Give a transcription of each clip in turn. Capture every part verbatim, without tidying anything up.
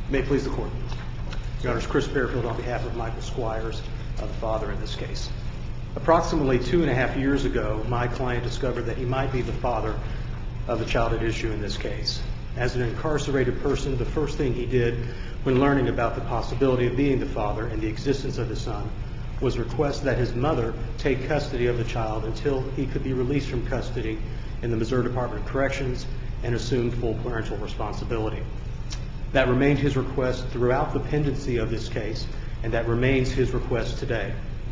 May it please the Court. Your Honor, Chris Fairfield on behalf of Michael Squires, uh, the father in this case. Approximately two and a half years ago, my client discovered that he might be the father of the child at issue in this case. As an incarcerated person, the first thing he did when learning about the possibility of being the father and the existence of his son was request that his mother take custody of the child until he could be released from custody in the Missouri Department of Corrections and assume full parental responsibility. That remained his request throughout the pendency of this case, and that remains his request today.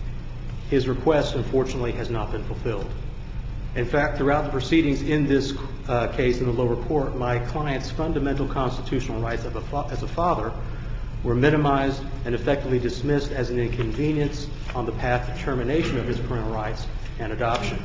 His request, unfortunately, has not been fulfilled. In fact, throughout the proceedings in this uh, case in the lower court, my client's fundamental constitutional rights of a fa- as a father were minimized and effectively dismissed as an inconvenience on the path to termination of his parental rights and adoption.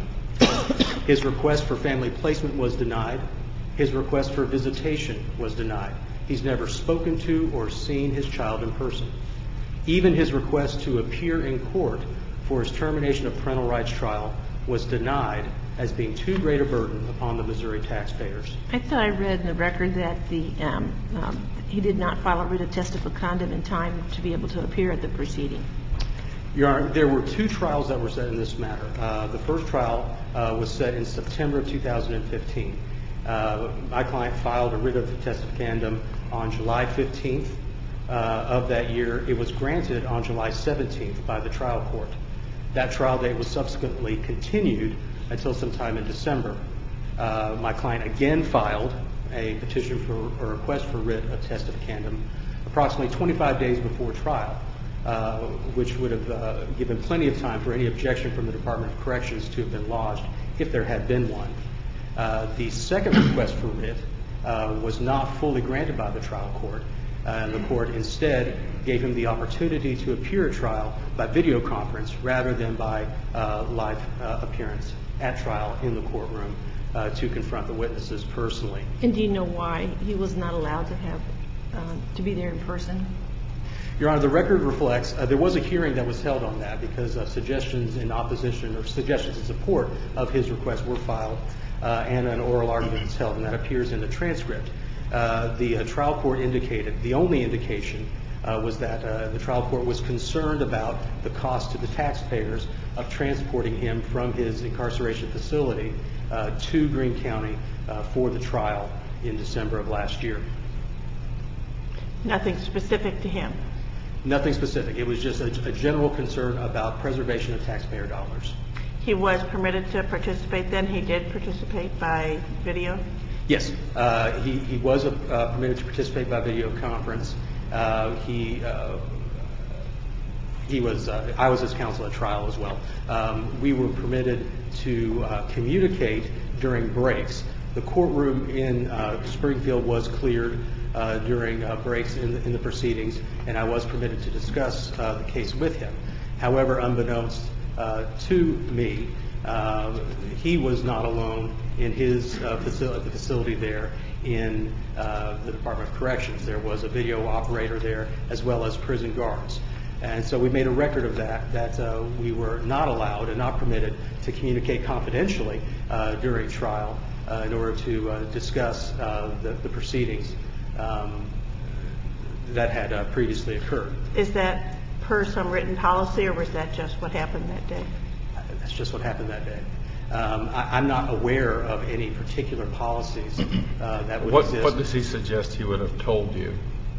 His request for family placement was denied. His request for visitation was denied. He's never spoken to or seen his child in person. Even his request to appear in court for his termination of parental rights trial was denied as being too great a burden upon the Missouri taxpayers. I thought I read in the record that the um, um, he did not file a writ of testificandum in time to be able to appear at the proceeding. Your Honor, there were two trials that were set in this matter. Uh, the first trial uh, was set in September of two thousand fifteen. Uh, my client filed a writ of testificandum on July fifteenth uh, of that year. It was granted on July seventeenth by the trial court. That trial date was subsequently continued until sometime in December. Uh, my client again filed a petition for a request for writ of testificandum approximately twenty-five days before trial, uh, which would have uh, given plenty of time for any objection from the Department of Corrections to have been lodged if there had been one. Uh, the second request for writ uh, was not fully granted by the trial court, uh, and the court instead gave him the opportunity to appear at trial by video conference rather than by uh, live uh, appearance at trial in the courtroom uh, to confront the witnesses personally. And do you know why he was not allowed to have um, to be there in person? Your Honor, the record reflects uh, there was a hearing that was held on that because uh, suggestions in opposition or suggestions in support of his request were filed uh, and an oral argument was held, and that appears in the transcript. Uh, the uh, trial court indicated, the only indication uh, was that uh, the trial court was concerned about the cost to the taxpayers of transporting him from his incarceration facility uh, to Greene County uh, for the trial in December of last year. Nothing specific to him? Nothing specific. It was just a, a general concern about preservation of taxpayer dollars. He was permitted to participate then? He did participate by video? Yes. Uh, he, he was uh, permitted to participate by video conference. Uh, he uh, he was. Uh, I was his counsel at trial as well. Um, we were permitted to uh, communicate during breaks. The courtroom in uh, Springfield was cleared uh, during uh, breaks in the, in the proceedings, and I was permitted to discuss uh, the case with him. However, unbeknownst uh, to me, uh, he was not alone in his uh, facility, the facility there in uh, the Department of Corrections. There was a video operator there as well as prison guards. And so we made a record of that, that uh, we were not allowed and not permitted to communicate confidentially uh, during trial uh, in order to uh, discuss uh, the, the proceedings um, that had uh, previously occurred. Is that per some written policy, or was that just what happened that day? That's just what happened that day. Um, I, I'm not aware of any particular policies uh, that would what, exist. What does he suggest he would have told you?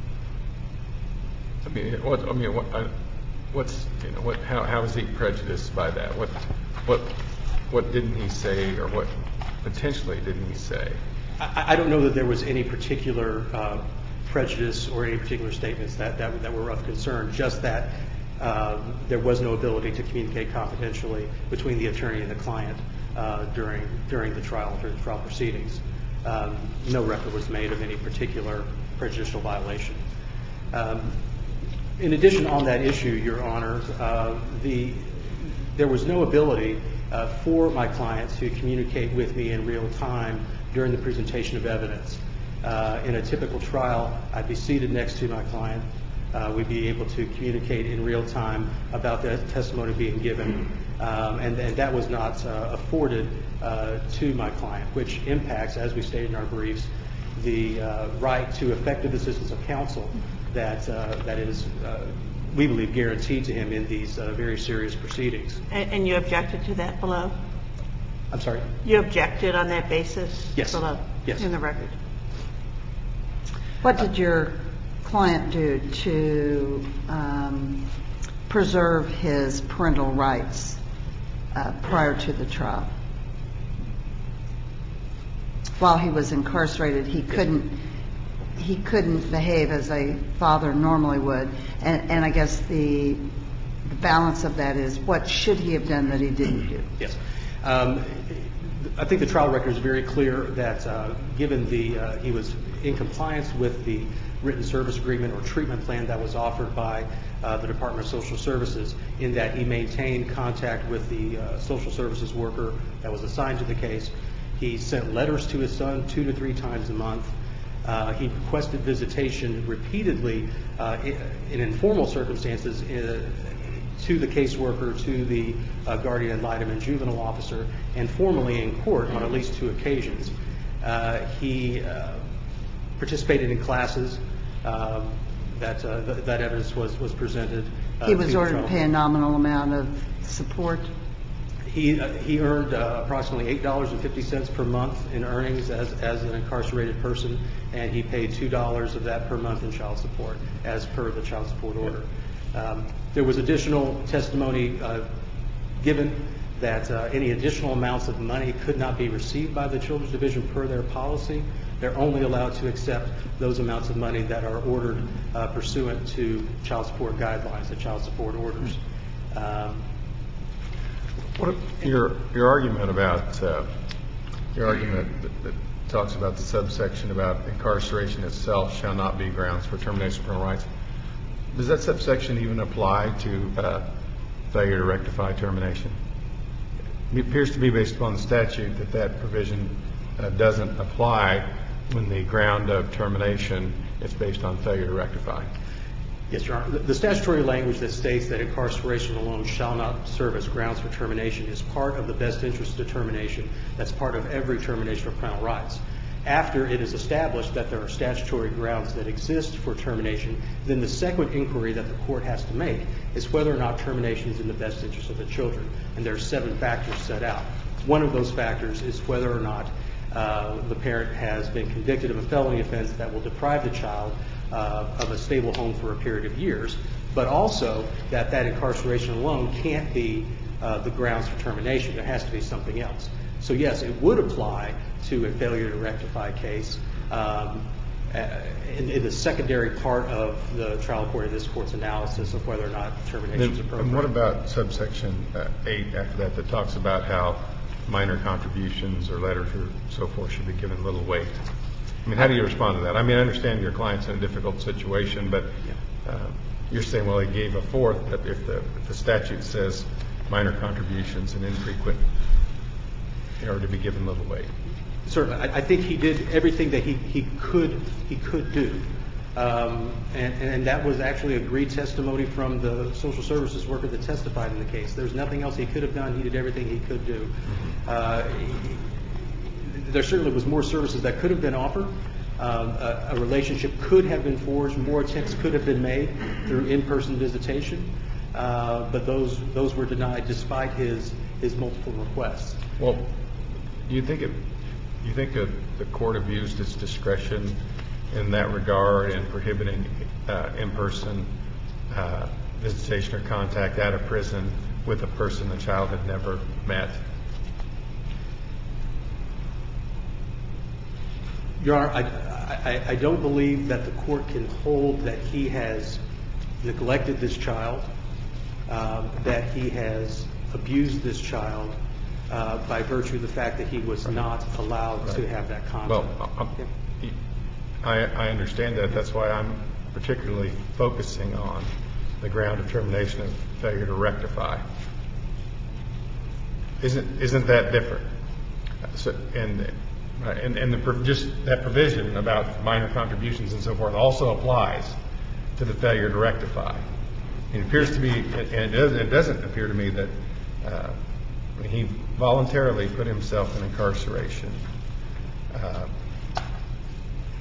I mean, what? I mean, what? I, what's you know? What? How? How is he prejudiced by that? What? What? What didn't he say, or what potentially didn't he say? I, I don't know that there was any particular uh, prejudice or any particular statements that that, that were of concern. Just that uh, there was no ability to communicate confidentially between the attorney and the client uh, during during the trial during the trial proceedings. Um, no record was made of any particular prejudicial violation. Um, In addition, on that issue, Your Honor, uh, the there was no ability uh, for my client to communicate with me in real time during the presentation of evidence. Uh, in a typical trial, I'd be seated next to my client. Uh, we'd be able to communicate in real time about the testimony being given, um, and, and that was not uh, afforded uh, to my client, which impacts, as we stated in our briefs, the uh, right to effective assistance of counsel that uh, that is, uh, we believe, guaranteed to him in these uh, very serious proceedings. And, and you objected to that below? I'm sorry? You objected on that basis? Yes. Below? Yes. In the record? What did your client do to um, preserve his parental rights uh, prior to the trial? While he was incarcerated, he couldn't he couldn't behave as a father normally would, and, and I guess the, the balance of that is, what should he have done that he didn't do? Yes. Um, I think the trial record is very clear that uh, given the uh, he was in compliance with the written service agreement or treatment plan that was offered by uh, the Department of Social Services, in that he maintained contact with the uh, social services worker that was assigned to the case. He sent letters to his son two to three times a month. Uh, he requested visitation repeatedly uh, in, in informal circumstances uh, to the caseworker, to the uh, guardian ad litem and juvenile officer, and formally in court on at least two occasions. Uh, he uh, participated in classes. Uh, that uh, th- that evidence was was presented. Uh, He was to ordered the to pay a nominal amount of support. He uh, he earned uh, approximately eight dollars and fifty cents per month in earnings as as an incarcerated person, and he paid two dollars of that per month in child support, as per the child support order. Um, there was additional testimony uh, given that uh, any additional amounts of money could not be received by the Children's Division per their policy. They're only allowed to accept those amounts of money that are ordered uh, pursuant to child support guidelines, the child support orders. Um, What your your argument about uh, your argument that, that talks about the subsection about incarceration itself shall not be grounds for termination of parental rights. Does that subsection even apply to uh, failure to rectify termination? It appears to be based upon the statute that that provision uh, doesn't apply when the ground of termination is based on failure to rectify. Yes, Your Honor. The, the statutory language that states that incarceration alone shall not serve as grounds for termination is part of the best interest determination. That's part of every termination of parental rights. After it is established that there are statutory grounds that exist for termination, then the second inquiry that the court has to make is whether or not termination is in the best interest of the children. And there are seven factors set out. One of those factors is whether or not uh, the parent has been convicted of a felony offense that will deprive the child uh, of a stable home for a period of years, but also that that incarceration alone can't be uh, the grounds for termination. There has to be something else. So yes, it would apply to a failure to rectify case um, in, in the secondary part of the trial court of this court's analysis of whether or not termination is appropriate. And what about subsection uh, eight after that that talks about how minor contributions or letters or so forth should be given little weight? I mean, how do you respond to that? I mean, I understand your client's in a difficult situation, but uh, you're saying, well, he gave a fourth, but if the, if the statute says minor contributions and infrequent, in order to be given little weight. Certainly. I, I think he did everything that he, he could he could do. Um, and, and that was actually agreed testimony from the social services worker that testified in the case. There's nothing else he could have done. He did everything he could do. Uh, he, there certainly was more services that could have been offered. Um, a, a relationship could have been forged. More attempts could have been made through in-person visitation. Uh, but those those were denied despite his his multiple requests. Well, do you think it? Do you think a, the court abused its discretion in that regard in prohibiting uh, in-person uh, visitation or contact at a prison with a person the child had never met? Your Honor, I, I, I don't believe that the court can hold that he has neglected this child, um, that he has abused this child uh, by virtue of the fact that he was right. not allowed right. to have that contact. Well, um, yeah. I, I understand that. That's why I'm particularly focusing on the ground of termination of failure to rectify. Isn't isn't that different? So, and and and the, just that provision about minor contributions and so forth also applies to the failure to rectify. It appears to me, and it doesn't, it doesn't appear to me that uh, he voluntarily put himself in incarceration. Uh,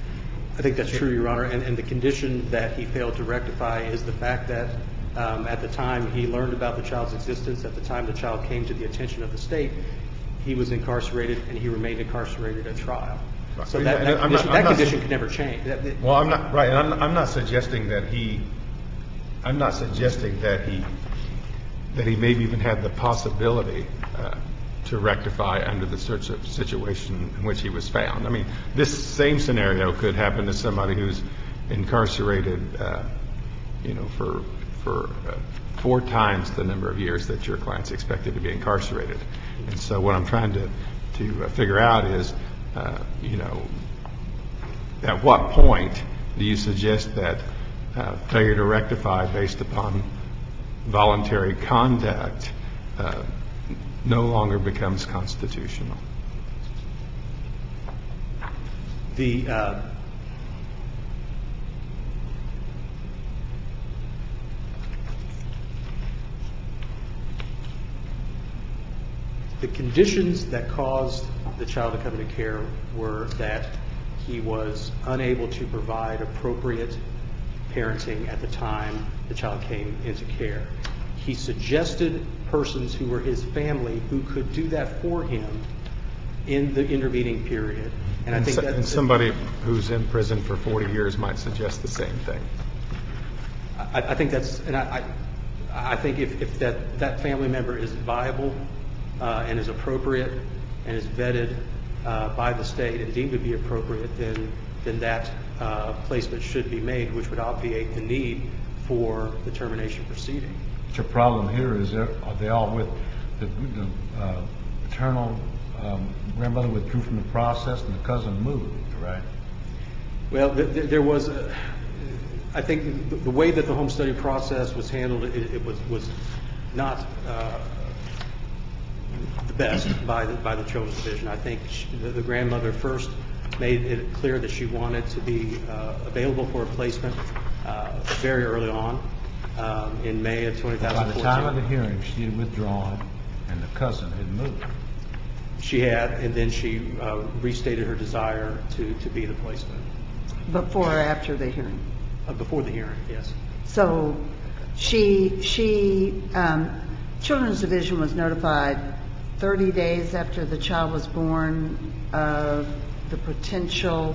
I think that's true, Your Honor, and, and the condition that he failed to rectify is the fact that um, at the time he learned about the child's existence, at the time the child came to the attention of the state, he was incarcerated and he remained incarcerated at trial. So that, that I'm condition, not, I'm that not, condition could never change. That, that, well, I'm not right. I'm, I'm not suggesting that he. I'm not suggesting that he that he maybe even had the possibility uh, to rectify under the search of situation in which he was found. I mean, this same scenario could happen to somebody who's incarcerated, uh, you know, for for uh, four times the number of years that your client's expected to be incarcerated. And so, what I'm trying to to uh, figure out is, uh, you know, at what point do you suggest that uh, failure to rectify based upon voluntary conduct uh, no longer becomes constitutional? the uh, the conditions that caused the child to come into care were that he was unable to provide appropriate parenting at the time the child came into care. He suggested persons who were his family who could do that for him in the intervening period. And, and I think so, that and somebody who's in prison for forty years might suggest the same thing. I, I think that's, and I, I, I think if, if that, that family member is viable uh, and is appropriate and is vetted uh, by the state and deemed to be appropriate, then then that uh, placement should be made, which would obviate the need for the termination proceeding. But your problem here is, are they all with the, the uh, paternal um, grandmother withdrew from the process and the cousin moved, right? Well, th- th- there was, a, I think, the, the way that the home study process was handled, it, it was was not uh, the best by the by the Children's Division. I think she, the, the grandmother first made it clear that she wanted to be uh, available for a placement uh, very early on um, in May of twenty fourteen. By the time of the hearing, she had withdrawn and the cousin had moved. She had, and then she uh, restated her desire to, to be the placement. Before or after the hearing? Uh, before the hearing, yes. So she, she, um, Children's Division was notified thirty days after the child was born of the potential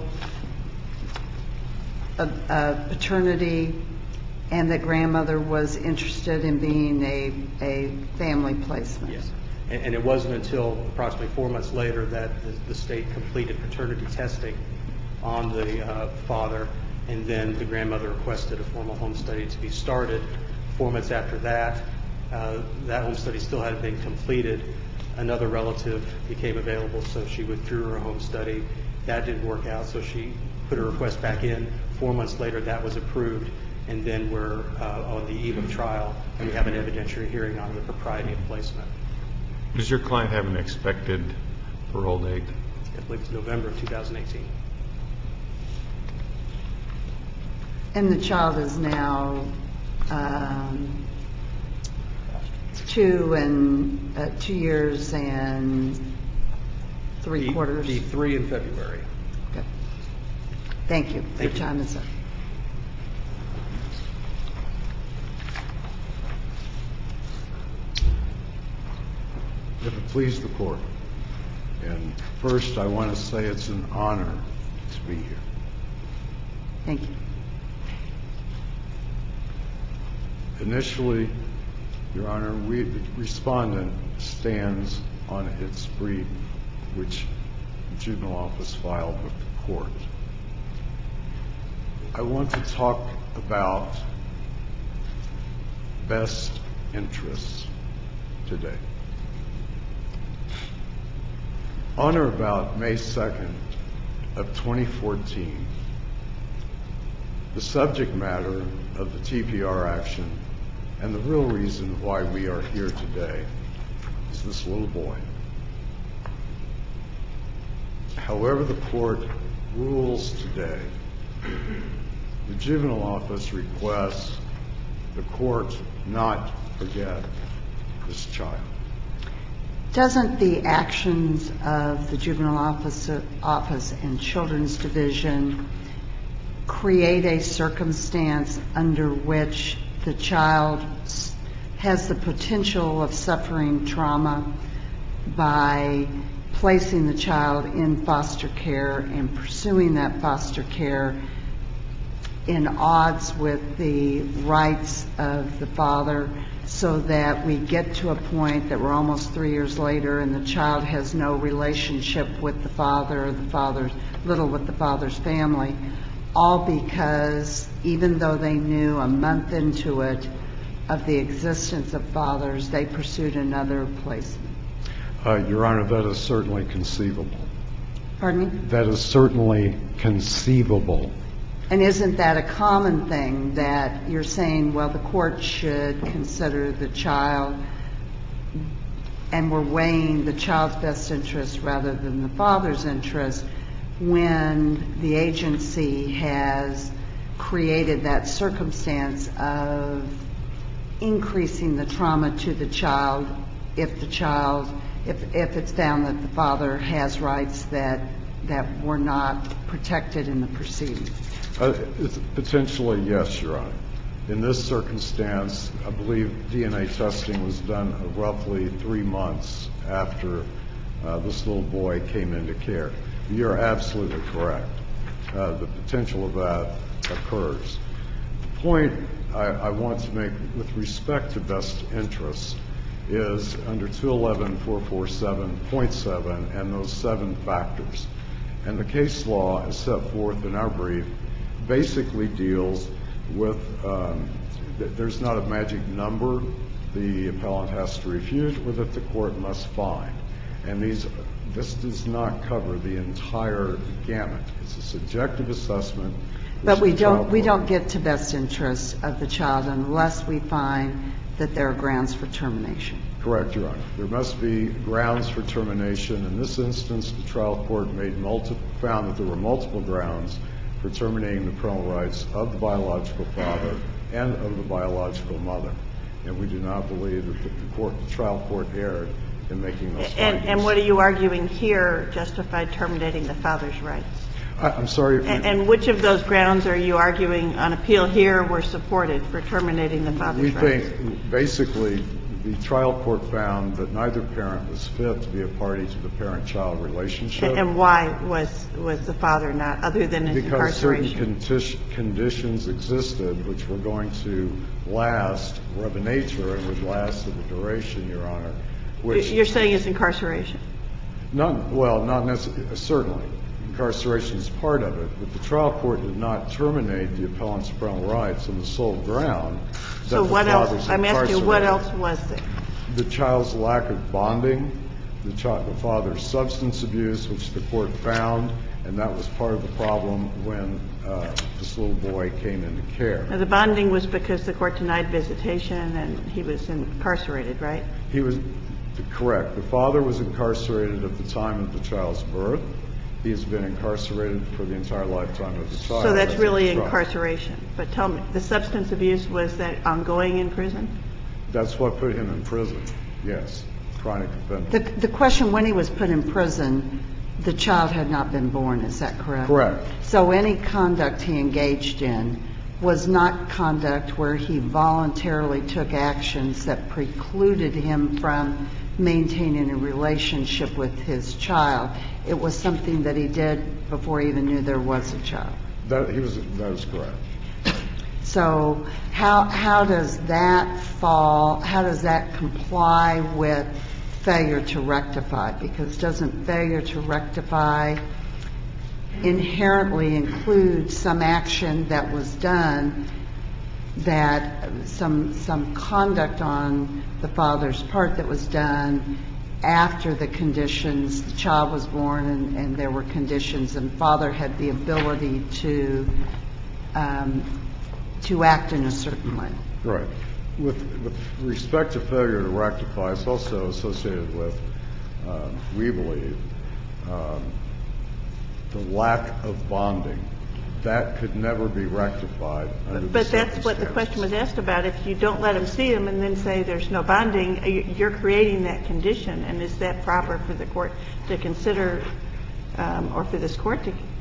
of, uh, paternity, and that grandmother was interested in being a, a family placement. Yes. And, and it wasn't until approximately four months later that the, the state completed paternity testing on the uh, father, and then the grandmother requested a formal home study to be started. Four months after that, uh, that home study still hadn't been completed. Another relative became available, so she withdrew her home study. That didn't work out, so she put her request back in. Four months later, that was approved, and then we're uh, on the eve of trial, and we have an evidentiary hearing on the propriety of placement. Does your client have an expected parole date? I believe it's November of two thousand eighteen. And the child is now um, two and uh, two years and three Be- quarters. Be three in February. Okay. Thank you. Thank Your you. time is up. If it please the court, and first I want to say it's an honor to be here. Thank you. Initially, Your Honor, we, the respondent stands on its brief, which the juvenile office filed with the court. I want to talk about best interests today. On or about May second of twenty fourteen, the subject matter of the T P R action and the real reason why we are here today is this little boy. However the court rules today, the juvenile office requests the court not forget this child. Doesn't the actions of the Juvenile Office, Office and Children's Division create a circumstance under which the child has the potential of suffering trauma by placing the child in foster care and pursuing that foster care in odds with the rights of the father, so that we get to a point that we're almost three years later and the child has no relationship with the father, or the father's little with the father's family, all because even though they knew a month into it of the existence of fathers, they pursued another placement. Uh, Your Honor, that is certainly conceivable. Pardon me? That is certainly conceivable. And isn't that a common thing, that you're saying, well, the court should consider the child, and we're weighing the child's best interest rather than the father's interest, when the agency has created that circumstance of increasing the trauma to the child if the child, if, if it's found that the father has rights that, that were not protected in the proceeding? Uh, it's potentially, yes, Your Honor. In this circumstance, I believe D N A testing was done roughly three months after uh, this little boy came into care. You're absolutely correct. Uh, the potential of that occurs. The point I, I want to make with respect to best interests is under two eleven four forty-seven point seven and those seven factors. And the case law is set forth in our brief basically deals with, um, th- there's not a magic number the appellant has to refute or that the court must find. And these, this does not cover the entire gamut. It's a subjective assessment. But we don't, we don't get to best interests of the child unless we find that there are grounds for termination. Correct, Your Honor. There must be grounds for termination. In this instance, the trial court made multiple, found that there were multiple grounds for terminating the parental rights of the biological father and of the biological mother. And we do not believe that the, court, the trial court erred in making those findings. And, and what are you arguing here justified terminating the father's rights? I, I'm sorry. And, and which of those grounds are you arguing on appeal here were supported for terminating the father's we rights? We think basically the trial court found that neither parent was fit to be a party to the parent-child relationship. And, and why was was the father not, other than his because incarceration? Because certain conditions existed which were going to last, were of a nature and would last of a duration, Your Honor. Which You're saying it's incarceration? Not, well, not necessarily. Certainly. Incarceration is part of it, but the trial court did not terminate the appellant's parental rights on the sole ground that so the what father's else? I'm asking what else was there? The child's lack of bonding, the, child, the father's substance abuse, which the court found, and that was part of the problem when uh, this little boy came into care. Now, the bonding was because the court denied visitation and he was incarcerated, right? He was correct. The father was incarcerated at the time of the child's birth. He has been incarcerated for the entire lifetime of the child. So that's really incarceration. But tell me, the substance abuse, was that ongoing in prison? That's what put him in prison, yes, chronic offender. The, the question, when he was put in prison, the child had not been born, is that correct? Correct. So any conduct he engaged in was not conduct where he voluntarily took actions that precluded him from maintaining a relationship with his child. It was something that he did before he even knew there was a child. That, he was, that is correct. So how how does that fall, how does that comply with failure to rectify? Because doesn't failure to rectify inherently include some action that was done, that some some conduct on the father's part that was done after the conditions, the child was born and, and there were conditions, and father had the ability to um, to act in a certain way? Right. With, with respect to failure to rectify, it's also associated with, uh, we believe, um, the lack of bonding. That could never be rectified under the But that's what the question was asked about. If you don't let him see him and then say there's no bonding, you're creating that condition. And is that proper for the court to consider, um, or for this court to,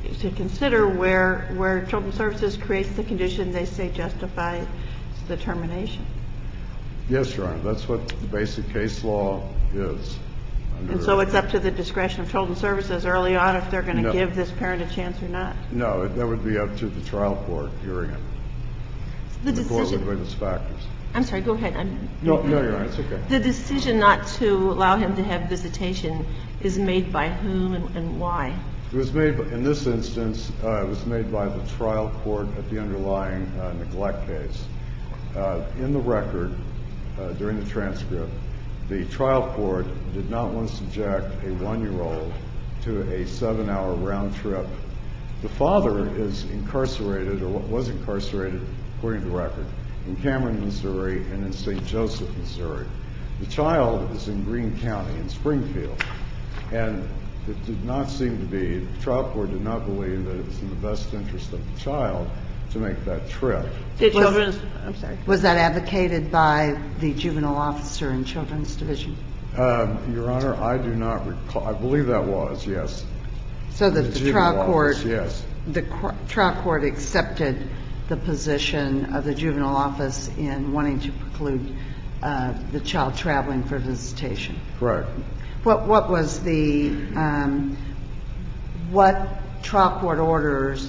to consider where where Children's Services creates the condition they say justifies the termination. Yes, Your Honor. That's what the basic case law is. Under And so it's up to the discretion of Children's Services early on if they're going to No. give this parent a chance or not. No, that would be up to the trial court hearing it. The The court would decision, weigh those factors. I'm sorry, go ahead. I'm, No, no, Your Honor, it's okay. the decision not to allow him to have visitation is made by whom and, and why? It was made, in this instance, uh, it was made by the trial court at the underlying uh, neglect case. Uh, in the record, uh, during the transcript, the trial court did not want to subject a one-year-old to a seven-hour round trip. The father is incarcerated, or was incarcerated, according to the record, in Cameron, Missouri, and in Saint Joseph, Missouri. The child is in Greene County, in Springfield, and it did not seem to be, the trial court did not believe that it was in the best interest of the child to make that trip. Did Was- Children's, I'm sorry. Was that advocated by the juvenile officer in Children's Division? Um, Your Honor, I do not recall, I believe that was, yes. So that The the juvenile trial court, office, yes. the cr- trial court accepted the position of the juvenile office in wanting to preclude uh, the child traveling for visitation. Correct. What what was the um, what trial court orders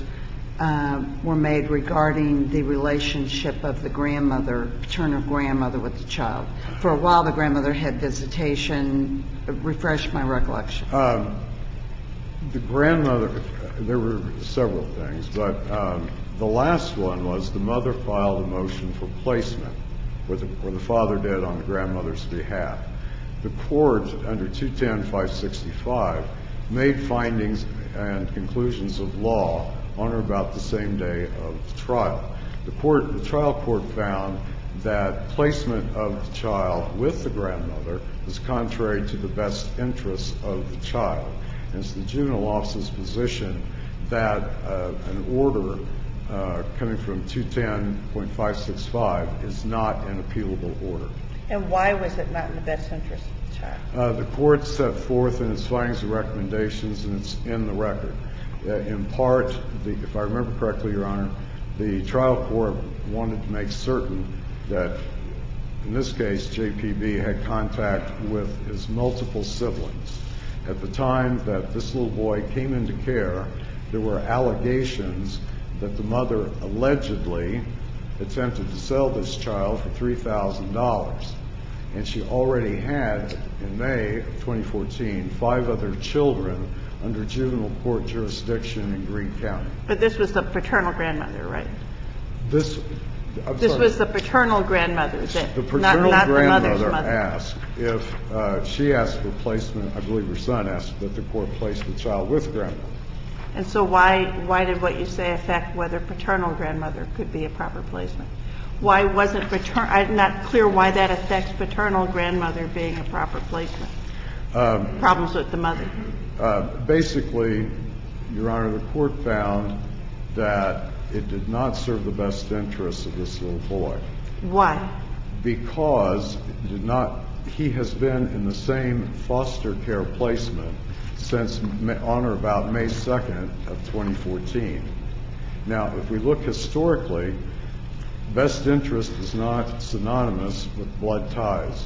um, were made regarding the relationship of the grandmother, paternal grandmother, with the child? For a while, the grandmother had visitation. Refresh my recollection. Um, the grandmother, there were several things, but um, the last one was the mother filed a motion for placement, where the, where the father did on the grandmother's behalf. The court, under two ten five sixty-five, made findings and conclusions of law on or about the same day of the trial. The court, the trial court found that placement of the child with the grandmother is contrary to the best interests of the child. And it's the juvenile office's position that uh, an order uh, coming from two ten point five six five is not an appealable order. And why was it not in the best interest of the child? Uh, the court set forth in its findings and recommendations, and it's in the record. Uh, in part, the, if I remember correctly, Your Honor, the trial court wanted to make certain that, in this case, J P B had contact with his multiple siblings. At the time that this little boy came into care, there were allegations that the mother allegedly attempted to sell this child for three thousand dollars. And she already had, in May of twenty fourteen, five other children under juvenile court jurisdiction in Greene County. But this was the paternal grandmother, right? This, I'm This sorry. was the paternal grandmother, that, The not, paternal not the mother's grandmother mother. asked if, uh, she asked for placement, I believe her son asked that the court place the child with grandmother. And so why why did what you say affect whether paternal grandmother could be a proper placement? Why wasn't paternal? I'm not clear why that affects paternal grandmother being a proper placement. Um, Problems with the mother. Uh, basically, Your Honor, the court found that it did not serve the best interests of this little boy. Why? Because it did not, he has been in the same foster care placement since on or about May second of twenty fourteen. Now, if we look historically, best interest is not synonymous with blood ties.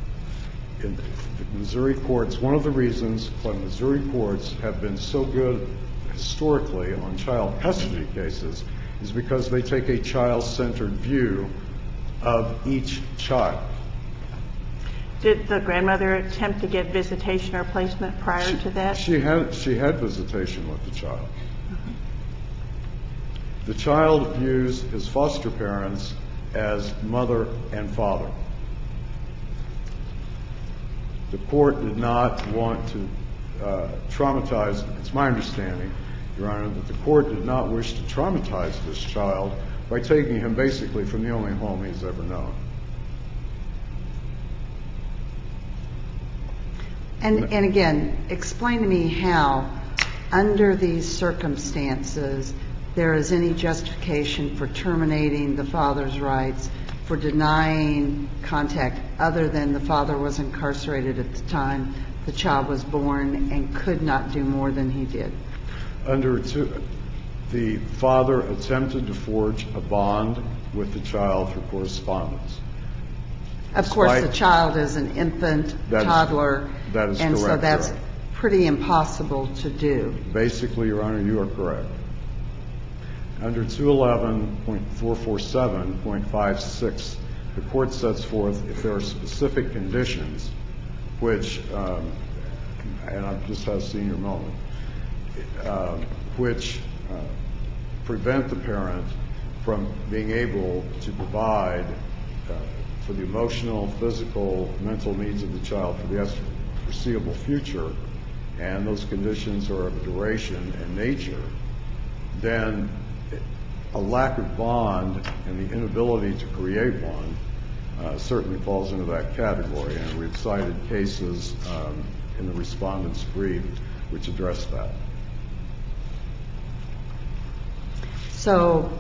In the Missouri courts, one of the reasons why Missouri courts have been so good historically on child custody cases is because they take a child-centered view of each child. Did the grandmother attempt to get visitation or placement prior to that? She had she had visitation with the child. The child views his foster parents as mother and father. The court did not want to uh, traumatize, it's my understanding, Your Honor, that the court did not wish to traumatize this child by taking him basically from the only home he's ever known. And, and again, explain to me how, under these circumstances, there is any justification for terminating the father's rights, for denying contact, other than the father was incarcerated at the time the child was born and could not do more than he did. under two, the father attempted to forge a bond with the child through correspondence. Of course, the Despite- child is an infant, That is- toddler. that is And so correct, that's Your Honor. pretty impossible to do. Basically, Your Honor, you are correct. Under two eleven point four forty-seven point five six, the court sets forth if there are specific conditions which, um, and I've just had a senior moment, uh, which uh, prevent the parent from being able to provide uh, for the emotional, physical, mental needs of the child for the foreseeable future, and those conditions are of duration and nature, then a lack of bond and the inability to create one uh, certainly falls into that category. And we've cited cases um, in the respondent's brief which address that. So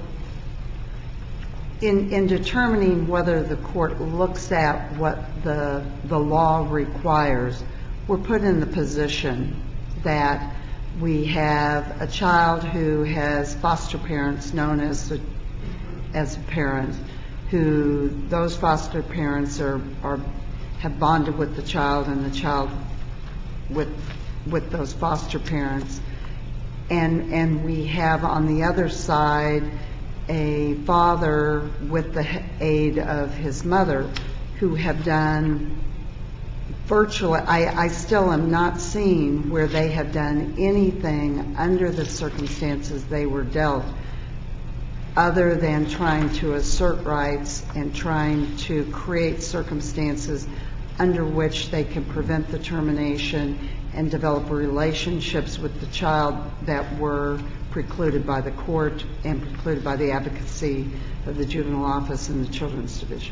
in, in determining whether the court looks at what the, the law requires, we're put in the position that we have a child who has foster parents known as a, as a parent, who those foster parents are, are have bonded with the child and the child with with those foster parents. And and we have on the other side a father with the aid of his mother who have done virtually, I, I still am not seeing where they have done anything under the circumstances they were dealt other than trying to assert rights and trying to create circumstances under which they can prevent the termination and develop relationships with the child that were precluded by the court and precluded by the advocacy of the juvenile office and the children's division.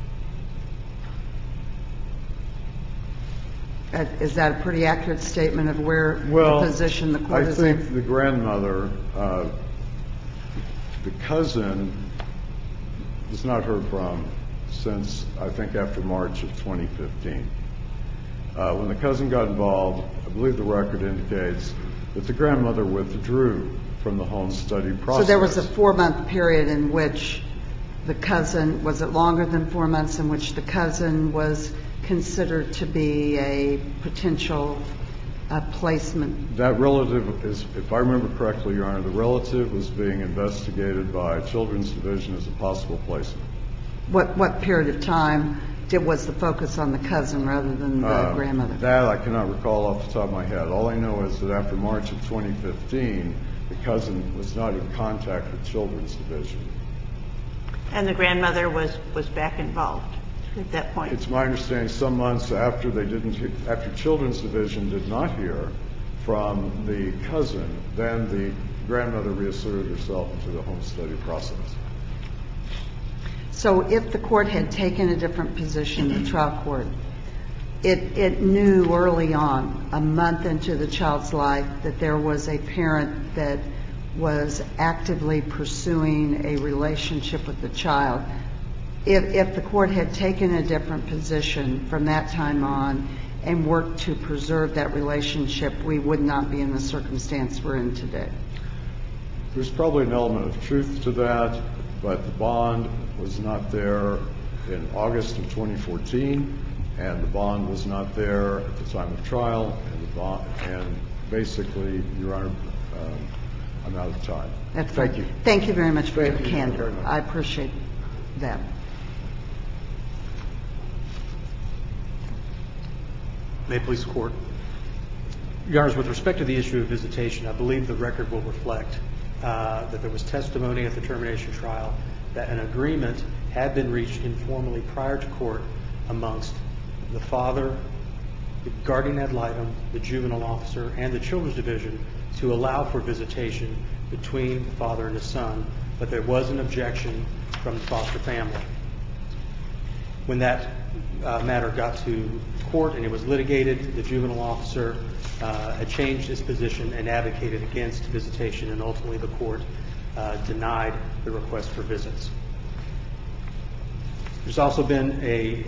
Uh, is that a pretty accurate statement of where Well, the position the court I is think in? the grandmother, uh, the cousin, was not heard from since, I think, after March of twenty fifteen. Uh, when the cousin got involved, I believe the record indicates that the grandmother withdrew from the home study process. So there was a four-month period in which the cousin, was it longer than four months, in which the cousin was considered to be a potential uh, placement? That relative is, if I remember correctly, Your Honor, the relative was being investigated by Children's Division as a possible placement. What what period of time did, was the focus on the cousin rather than the Uh, grandmother? That I cannot recall off the top of my head. All I know is that after March of twenty fifteen, the cousin was not in contact with Children's Division. And the grandmother was, was back involved at that point. It's my understanding some months after they didn't, after Children's Division did not hear from the cousin, then the grandmother reasserted herself into the home study process. So if the court had taken a different position, the trial court, it, it knew early on, a month into the child's life, that there was a parent that was actively pursuing a relationship with the child. If, if the court had taken a different position from that time on and worked to preserve that relationship, we would not be in the circumstance we're in today. There's probably an element of truth to that, but the bond was not there in August of twenty fourteen, and the bond was not there at the time of trial, and the bond, and basically, Your Honor, um, I'm out of time. That's Thank fine. you. Thank you very much for Thank your you candor. very much. I appreciate that. May it please the Court. Your Honors, with respect to the issue of visitation, I believe the record will reflect uh, that there was testimony at the termination trial that an agreement had been reached informally prior to court amongst the father, the guardian ad litem, the juvenile officer, and the Children's Division to allow for visitation between the father and his son, but there was an objection from the foster family. When that uh, matter got to court and it was litigated, the juvenile officer uh, had changed his position and advocated against visitation, and ultimately the court uh, denied the request for visits. There's also been a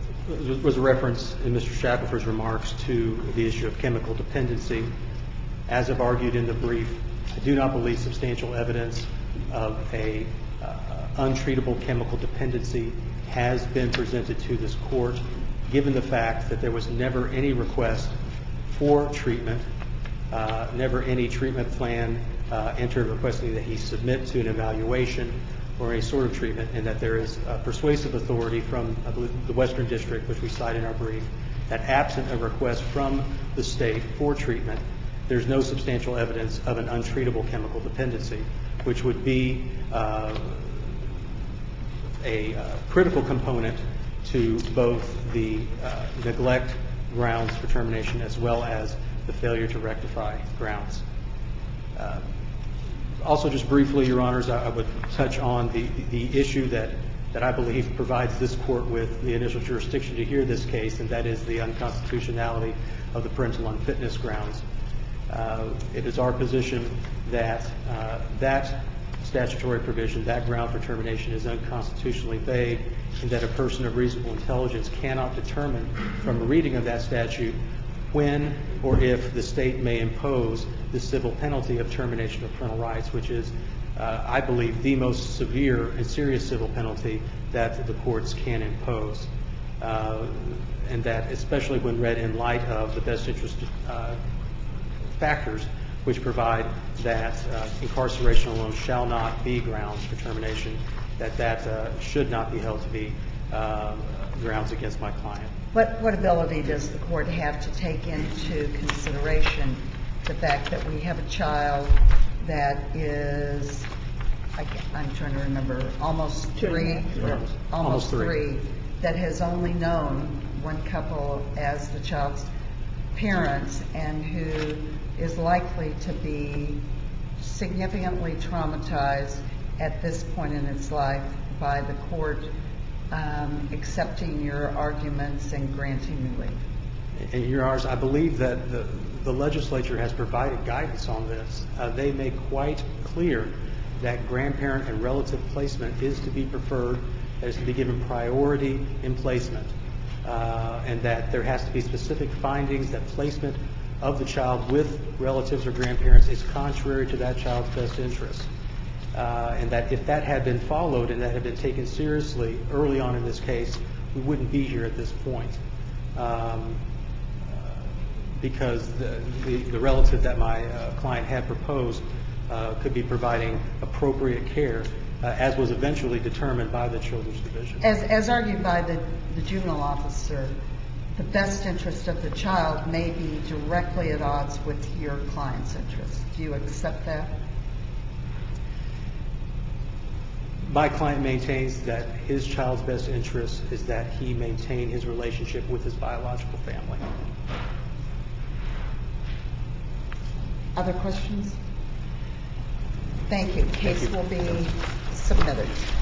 was a reference in Mister Shackelford's remarks to the issue of chemical dependency. As I've argued in the brief, I do not believe substantial evidence of a uh, untreatable chemical dependency has been presented to this court, given the fact that there was never any request for treatment, uh, never any treatment plan uh, entered requesting that he submit to an evaluation or any sort of treatment, and that there is uh, persuasive authority from, I believe, the Western District, which we cite in our brief, that absent a request from the state for treatment, there's no substantial evidence of an untreatable chemical dependency, which would be uh, a uh, critical component to both the uh, neglect grounds for termination as well as the failure to rectify grounds. Uh, also, just briefly, Your Honors, I, I would touch on the, the issue that, that I believe provides this court with the initial jurisdiction to hear this case, and that is the unconstitutionality of the parental unfitness grounds. Uh, it is our position that uh, that statutory provision, that ground for termination, is unconstitutionally vague, and that a person of reasonable intelligence cannot determine from a reading of that statute when or if the state may impose the civil penalty of termination of parental rights, which is, uh, I believe, the most severe and serious civil penalty that the courts can impose. Uh, and that, especially when read in light of the best interest uh, factors, which provide that uh, incarceration alone shall not be grounds for termination, that that uh, should not be held to be uh, grounds against my client. What, what ability does the court have to take into consideration the fact that we have a child that is, I can't, I'm trying to remember, almost three, or almost, almost three, three, that has only known one couple as the child's parents, and who is likely to be significantly traumatized at this point in its life by the court um, accepting your arguments and granting relief? And Your Honors, I believe that the, the legislature has provided guidance on this. Uh, they make quite clear that grandparent and relative placement is to be preferred, that is to be given priority in placement, uh, and that there has to be specific findings that placement of the child with relatives or grandparents is contrary to that child's best interest. Uh, and that if that had been followed and that had been taken seriously early on in this case, we wouldn't be here at this point. Um, because the, the, the relative that my uh, client had proposed uh, could be providing appropriate care, uh, as was eventually determined by the Children's Division. As, as argued by the, the juvenile officer, the best interest of the child may be directly at odds with your client's interest. Do you accept that? My client maintains that his child's best interest is that he maintain his relationship with his biological family. Other questions? Thank you. Case Thank you. will be submitted.